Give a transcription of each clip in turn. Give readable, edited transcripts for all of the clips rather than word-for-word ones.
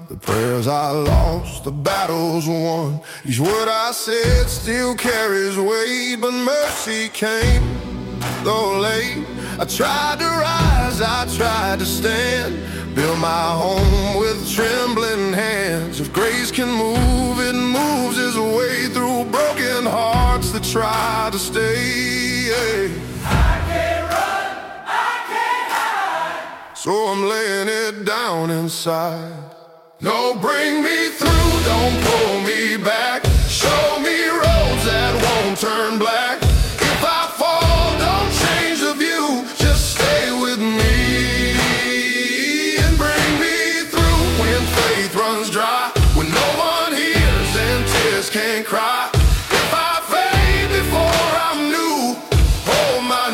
The prayers I lost, the battles won. Each word I said still carries weight, but mercy came, though late. I tried to rise, I tried to stand, build my home with trembling hands. If grace can move, it moves its way through broken hearts that try to stay. I can't run, I can't hide, so I'm laying it down inside. No, bring me through, don't pull me back. Show me roads that won't turn black. If I fall, don't change the view, just stay with me and bring me through when faith runs dry, when no one hears and tears can't cry. If I fade before I'm new, hold my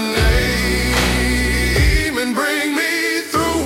name and bring me through.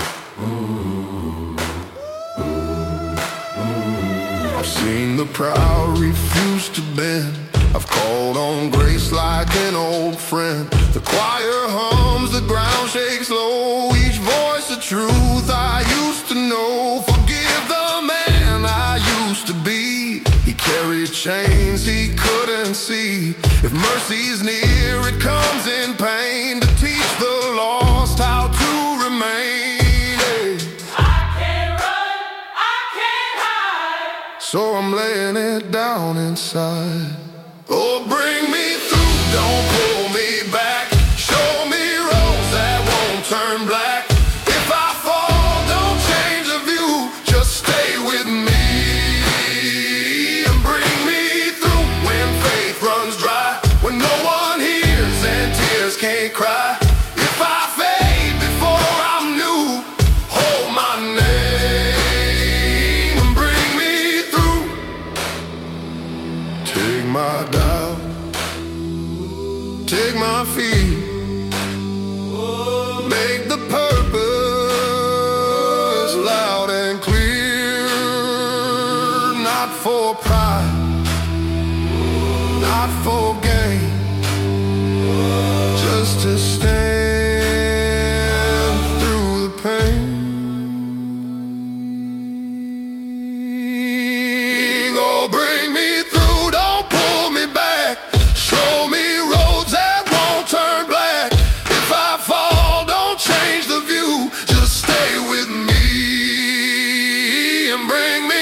I've seen the proud refuse to bend. I've called on grace like an old friend. The choir hums, the ground shakes low. Each voice a truth I used to know. Forgive the man I used to be. He carried chains he couldn't see. If mercy's near, it comes in pain, to teach the lost how to remain. So I'm laying it down inside. Oh, bring me through, don't pull me back. Show me roads that won't turn black. If I fall, don't change the view, just stay with me and bring me through when faith runs dry, when no one hears and tears can't cry. If I fade before I'm new, hold my name and bring me through. Take my doubt, take my feet, make the purpose loud and clear. Not for pride, not for gain, just to stand through the pain. Oh, bring me through, don't pull me back. Show me roads that won't turn black. If I fall, don't change the view, just stay with me and bring me